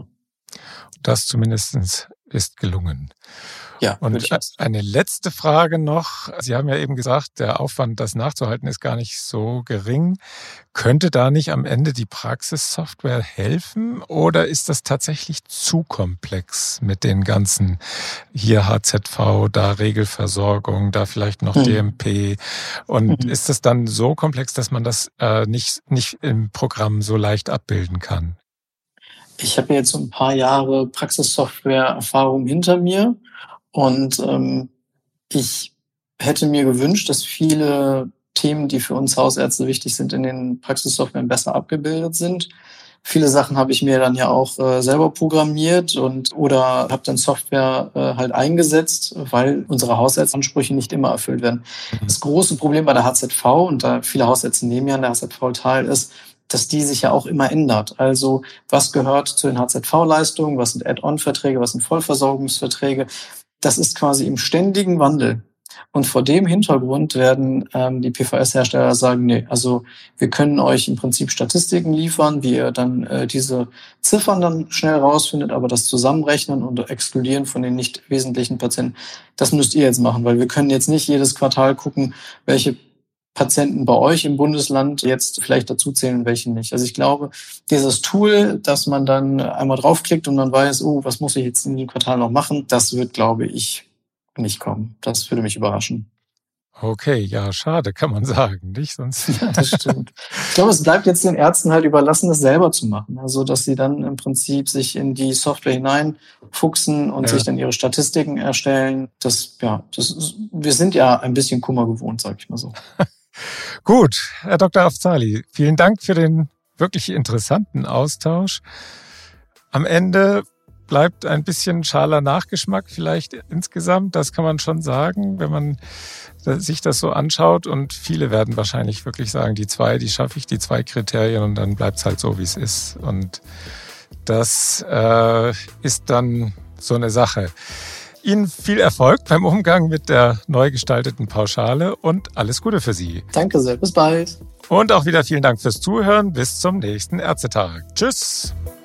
Das zumindest ist gelungen. Ja, und eine letzte Frage noch. Sie haben ja eben gesagt, der Aufwand, das nachzuhalten, ist gar nicht so gering. Könnte da nicht am Ende die Praxissoftware helfen oder ist das tatsächlich zu komplex mit den ganzen hier H Z V, da Regelversorgung, da vielleicht noch mhm. D M P und mhm. ist es dann so komplex, dass man das äh, nicht, nicht im Programm so leicht abbilden kann? Ich habe jetzt so ein paar Jahre Praxissoftware-Erfahrung hinter mir. Und ähm, ich hätte mir gewünscht, dass viele Themen, die für uns Hausärzte wichtig sind, in den Praxissoftwaren besser abgebildet sind. Viele Sachen habe ich mir dann ja auch äh, selber programmiert und oder habe dann Software äh, halt eingesetzt, weil unsere Hausarztansprüche nicht immer erfüllt werden. Mhm. Das große Problem bei der H Z V, und da viele Hausärzte nehmen ja an der H Z V teil, ist, dass die sich ja auch immer ändert. Also was gehört zu den H Z V-Leistungen, was sind Add-on-Verträge, was sind Vollversorgungsverträge? Das ist quasi im ständigen Wandel. Und vor dem Hintergrund werden ähm, die P V S-Hersteller sagen, nee, also wir können euch im Prinzip Statistiken liefern, wie ihr dann äh, diese Ziffern dann schnell rausfindet, aber das Zusammenrechnen und Exkludieren von den nicht wesentlichen Patienten, das müsst ihr jetzt machen, weil wir können jetzt nicht jedes Quartal gucken, welche Patienten bei euch im Bundesland jetzt vielleicht dazu zählen, welche nicht. Also ich glaube, dieses Tool, dass man dann einmal draufklickt und dann weiß, oh, was muss ich jetzt in diesem Quartal noch machen, das wird, glaube ich, nicht kommen. Das würde mich überraschen. Okay, ja, schade, kann man sagen, nicht? Sonst ja, das stimmt. Ich glaube, es bleibt jetzt den Ärzten halt überlassen, das selber zu machen. Also, dass sie dann im Prinzip sich in die Software hineinfuchsen und ja. sich dann ihre Statistiken erstellen. Das, ja, das ist, wir sind ja ein bisschen Kummer gewohnt, sag ich mal so. Gut, Herr Doktor Afzali, vielen Dank für den wirklich interessanten Austausch. Am Ende bleibt ein bisschen schaler Nachgeschmack vielleicht insgesamt, das kann man schon sagen, wenn man sich das so anschaut. Und viele werden wahrscheinlich wirklich sagen, die zwei, die schaffe ich, die zwei Kriterien und dann bleibt es halt so, wie es ist. Und das äh, ist dann so eine Sache. Ihnen viel Erfolg beim Umgang mit der neu gestalteten Pauschale und alles Gute für Sie. Danke sehr, bis bald. Und auch wieder vielen Dank fürs Zuhören. Bis zum nächsten Ärztetag. Tschüss.